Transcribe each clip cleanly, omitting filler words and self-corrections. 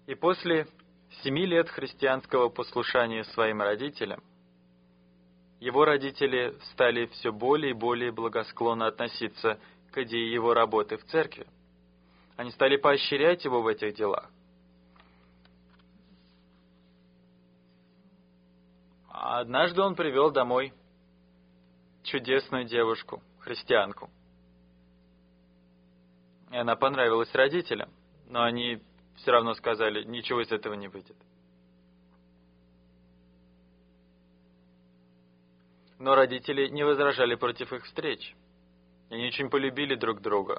И после 7 лет христианского послушания своим родителям, его родители стали все более и более благосклонно относиться к идее его работы в церкви. Они стали поощрять его в этих делах. А однажды он привел домой чудесную девушку, христианку. И она понравилась родителям, но они все равно сказали, ничего из этого не выйдет. Но родители не возражали против их встреч. Они очень полюбили друг друга.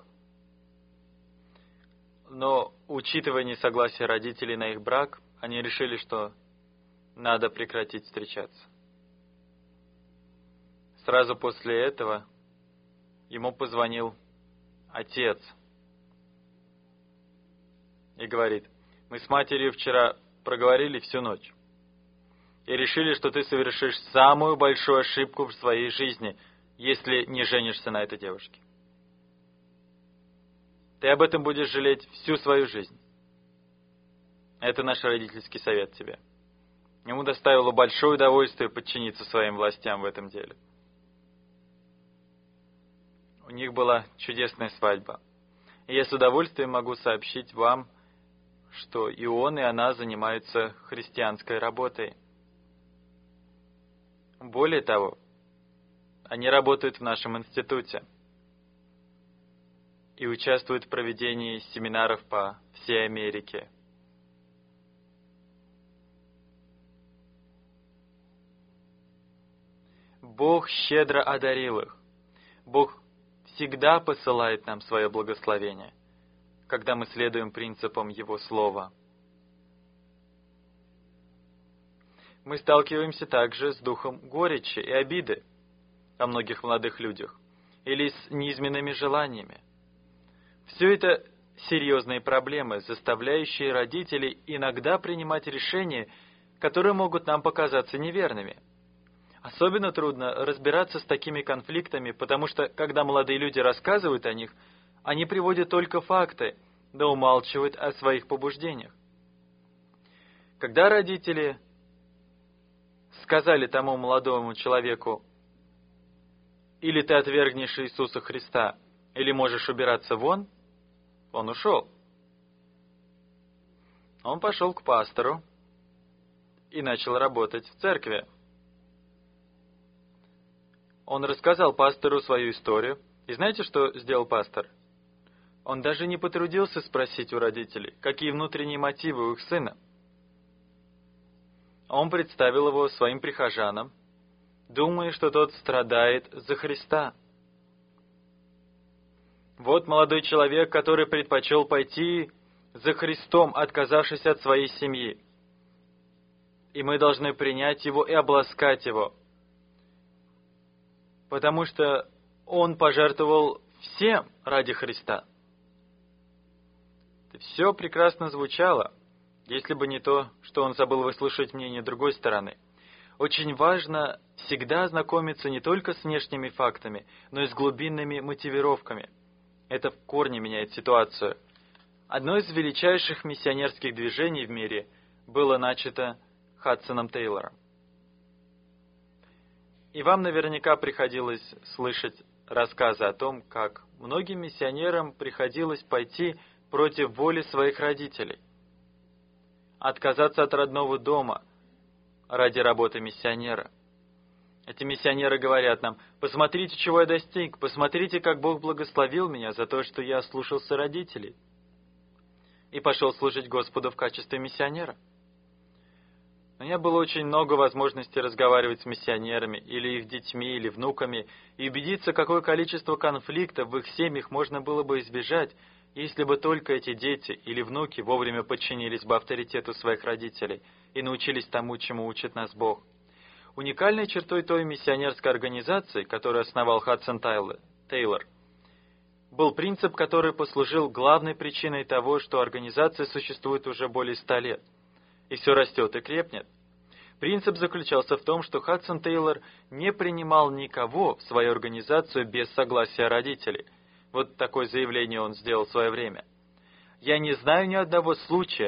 Но, учитывая несогласие родителей на их брак, они решили, что надо прекратить встречаться. Сразу после этого ему позвонил отец и говорит: мы с матерью вчера проговорили всю ночь и решили, что ты совершишь самую большую ошибку в своей жизни, если не женишься на этой девушке. Ты об этом будешь жалеть всю свою жизнь. Это наш родительский совет тебе. Ему доставило большое удовольствие подчиниться своим властям в этом деле. У них была чудесная свадьба. И я с удовольствием могу сообщить вам, что и он, и она занимаются христианской работой. Более того, они работают в нашем институте и участвуют в проведении семинаров по всей Америке. Бог щедро одарил их. Бог всегда посылает нам свое благословение, когда мы следуем принципам Его Слова. Мы сталкиваемся также с духом горечи и обиды о многих молодых людях или с низменными желаниями. Все это серьезные проблемы, заставляющие родителей иногда принимать решения, которые могут нам показаться неверными. Особенно трудно разбираться с такими конфликтами, потому что, когда молодые люди рассказывают о них, они приводят только факты, да умалчивают о своих побуждениях. Когда родители сказали тому молодому человеку: или ты отвергнешь Иисуса Христа, или можешь убираться вон, он ушел. Он пошел к пастору и начал работать в церкви. Он рассказал пастору свою историю. И знаете, что сделал пастор? Он даже не потрудился спросить у родителей, какие внутренние мотивы у их сына. Он представил его своим прихожанам, думая, что тот страдает за Христа. Вот молодой человек, который предпочел пойти за Христом, отказавшись от своей семьи. И мы должны принять его и обласкать его, потому что он пожертвовал всем ради Христа. Все прекрасно звучало, если бы не то, что он забыл выслушать мнение другой стороны. Очень важно всегда знакомиться не только с внешними фактами, но и с глубинными мотивировками. Это в корне меняет ситуацию. Одно из величайших миссионерских движений в мире было начато Хадсоном Тейлором. И вам наверняка приходилось слышать рассказы о том, как многим миссионерам приходилось пойти против воли своих родителей, отказаться от родного дома ради работы миссионера. Эти миссионеры говорят нам: посмотрите, чего я достиг, посмотрите, как Бог благословил меня за то, что я слушался родителей и пошел служить Господу в качестве миссионера. У меня было очень много возможностей разговаривать с миссионерами, или их детьми, или внуками, и убедиться, какое количество конфликтов в их семьях можно было бы избежать, если бы только эти дети или внуки вовремя подчинились бы авторитету своих родителей и научились тому, чему учит нас Бог. Уникальной чертой той миссионерской организации, которую основал Хадсон Тейлор, был принцип, который послужил главной причиной того, что организация существует уже более 100 лет. И все растет и крепнет. Принцип заключался в том, что Хадсон Тейлор не принимал никого в свою организацию без согласия родителей. Вот такое заявление он сделал в свое время. «Я не знаю ни одного случая,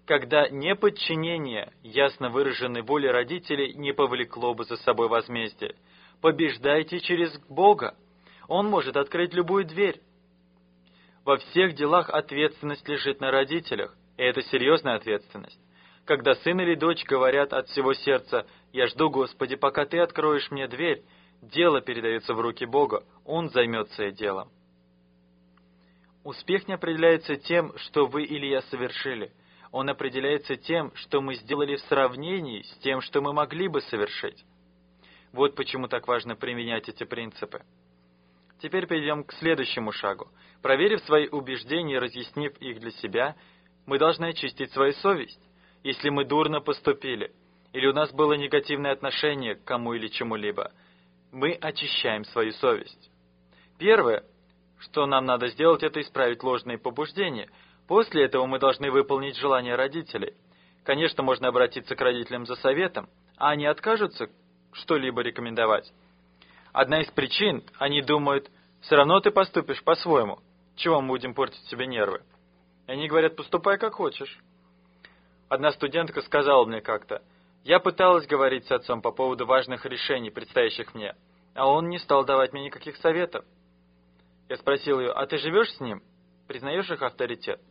когда неподчинение ясно выраженной воле родителей не повлекло бы за собой возмездие. Побеждайте через Бога. Он может открыть любую дверь. Во всех делах ответственность лежит на родителях, и это серьезная ответственность. Когда сын или дочь говорят от всего сердца: «Я жду, Господи, пока Ты откроешь мне дверь», дело передается в руки Бога, Он займется делом. Успех не определяется тем, что вы или я совершили. Он определяется тем, что мы сделали в сравнении с тем, что мы могли бы совершить. Вот почему так важно применять эти принципы. Теперь перейдем к следующему шагу. Проверив свои убеждения и разъяснив их для себя, мы должны очистить свою совесть. Если мы дурно поступили, или у нас было негативное отношение к кому или чему-либо, мы очищаем свою совесть. Первое, что нам надо сделать, это исправить ложные побуждения. После этого мы должны выполнить желания родителей. Конечно, можно обратиться к родителям за советом, а они откажутся что-либо рекомендовать. Одна из причин, они думают: все равно ты поступишь по-своему, чего мы будем портить себе нервы. И они говорят: поступай как хочешь. Одна студентка сказала мне как-то: я пыталась говорить с отцом по поводу важных решений, предстоящих мне, а он не стал давать мне никаких советов. Я спросил ее: а ты живешь с ним? Признаешь их авторитет?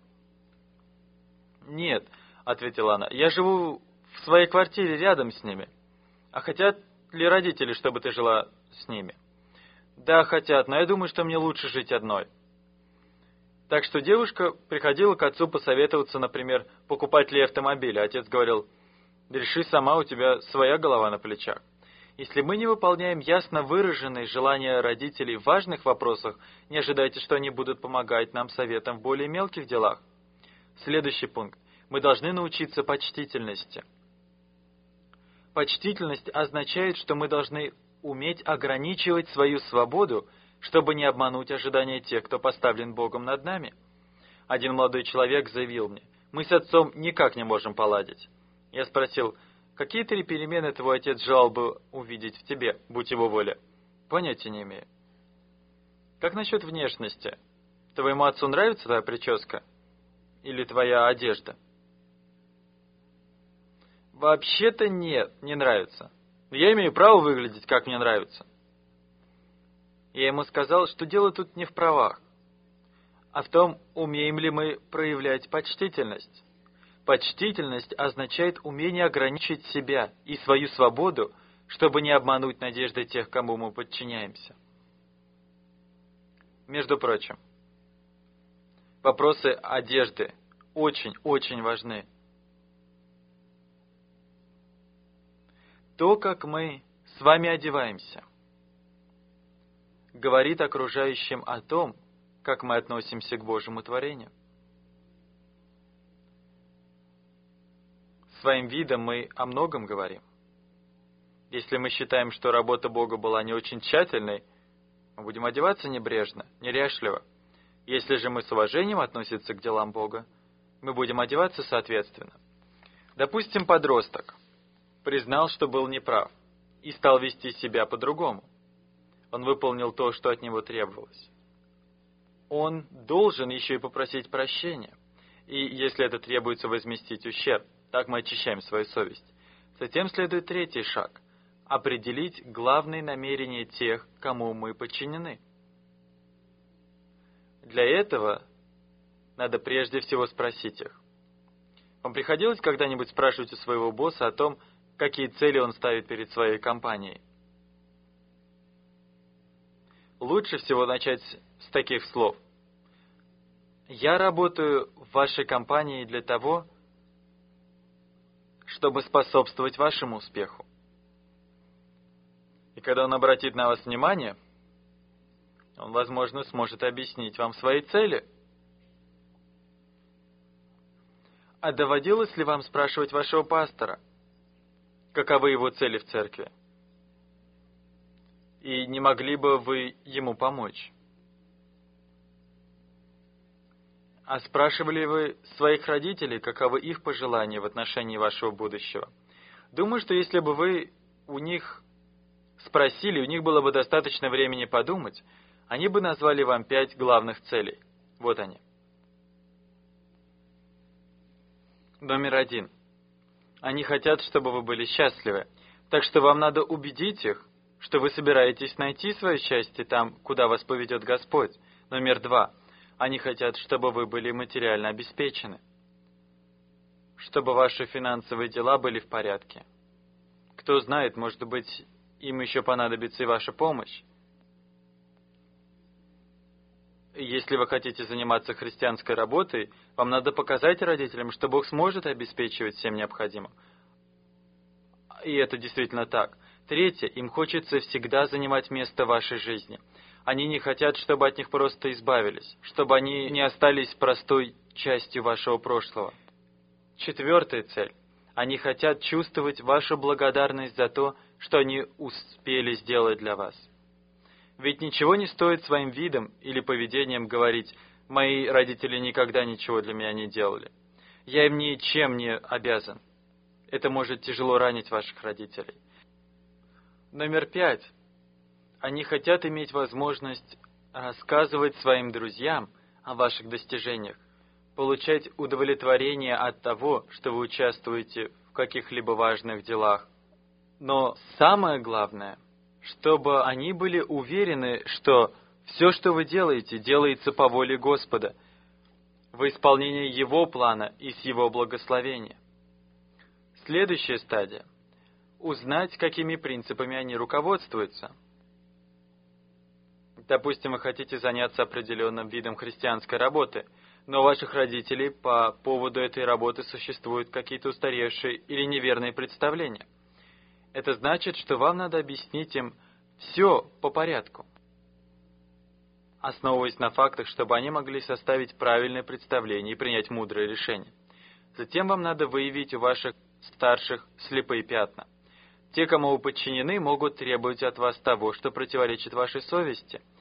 Нет, ответила она, я живу в своей квартире рядом с ними. А хотят ли родители, чтобы ты жила с ними? Да, хотят, но я думаю, что мне лучше жить одной. Так что девушка приходила к отцу посоветоваться, например, покупать ли автомобиль, а отец говорил: реши сама, у тебя своя голова на плечах. Если мы не выполняем ясно выраженные желания родителей в важных вопросах, не ожидайте, что они будут помогать нам советом в более мелких делах. Следующий пункт. Мы должны научиться почтительности. Почтительность означает, что мы должны уметь ограничивать свою свободу, чтобы не обмануть ожидания тех, кто поставлен Богом над нами. Один молодой человек заявил мне: мы с отцом никак не можем поладить. Я спросил: какие 3 перемены твой отец желал бы увидеть в тебе, будь его воля? Понятия не имею. Как насчет внешности? Твоему отцу нравится твоя прическа? Или твоя одежда? Вообще-то нет, не нравится. Я имею право выглядеть, как мне нравится. Я ему сказал, что дело тут не в правах, а в том, умеем ли мы проявлять почтительность. Почтительность означает умение ограничить себя и свою свободу, чтобы не обмануть надежды тех, кому мы подчиняемся. Между прочим, вопросы одежды очень важны. То, как мы с вами одеваемся, говорит окружающим о том, как мы относимся к Божьему творению. Своим видом мы о многом говорим. Если мы считаем, что работа Бога была не очень тщательной, мы будем одеваться небрежно, неряшливо. Если же мы с уважением относимся к делам Бога, мы будем одеваться соответственно. Допустим, подросток признал, что был неправ, и стал вести себя по-другому. Он выполнил то, что от него требовалось. Он должен еще и попросить прощения. И если это требуется, возместить ущерб. Так мы очищаем свою совесть. Затем следует 3-й шаг – определить главные намерения тех, кому мы подчинены. Для этого надо прежде всего спросить их. Вам приходилось когда-нибудь спрашивать у своего босса о том, какие цели он ставит перед своей компанией? Лучше всего начать с таких слов. Я работаю в вашей компании для того, чтобы способствовать вашему успеху. И когда он обратит на вас внимание, он, возможно, сможет объяснить вам свои цели. А доводилось ли вам спрашивать вашего пастора, каковы его цели в церкви? И не могли бы вы ему помочь? А спрашивали вы своих родителей, каковы их пожелания в отношении вашего будущего? Думаю, что если бы вы у них спросили, у них было бы достаточно времени подумать, они бы назвали вам 5 главных целей. Вот они. Номер 1. Они хотят, чтобы вы были счастливы. Так что вам надо убедить их, что вы собираетесь найти свое счастье там, куда вас поведет Господь. Номер 2. Они хотят, чтобы вы были материально обеспечены. Чтобы ваши финансовые дела были в порядке. Кто знает, может быть, им еще понадобится и ваша помощь. Если вы хотите заниматься христианской работой, вам надо показать родителям, что Бог сможет обеспечивать всем необходимым. И это действительно так. Третье, им хочется всегда занимать место в вашей жизни. Они не хотят, чтобы от них просто избавились, чтобы они не остались простой частью вашего прошлого. Четвертая цель. Они хотят чувствовать вашу благодарность за то, что они успели сделать для вас. Ведь ничего не стоит своим видом или поведением говорить: «Мои родители никогда ничего для меня не делали. Я им ничем не обязан». Это может тяжело ранить ваших родителей. Номер 5. Они хотят иметь возможность рассказывать своим друзьям о ваших достижениях, получать удовлетворение от того, что вы участвуете в каких-либо важных делах. Но самое главное, чтобы они были уверены, что все, что вы делаете, делается по воле Господа, во исполнение Его плана и с Его благословения. Следующая стадия. Узнать, какими принципами они руководствуются. Допустим, вы хотите заняться определенным видом христианской работы, но у ваших родителей по поводу этой работы существуют какие-то устаревшие или неверные представления. Это значит, что вам надо объяснить им все по порядку, основываясь на фактах, чтобы они могли составить правильное представление и принять мудрое решение. Затем вам надо выявить у ваших старших слепые пятна. Те, кому вы подчинены, могут требовать от вас того, что противоречит вашей совести –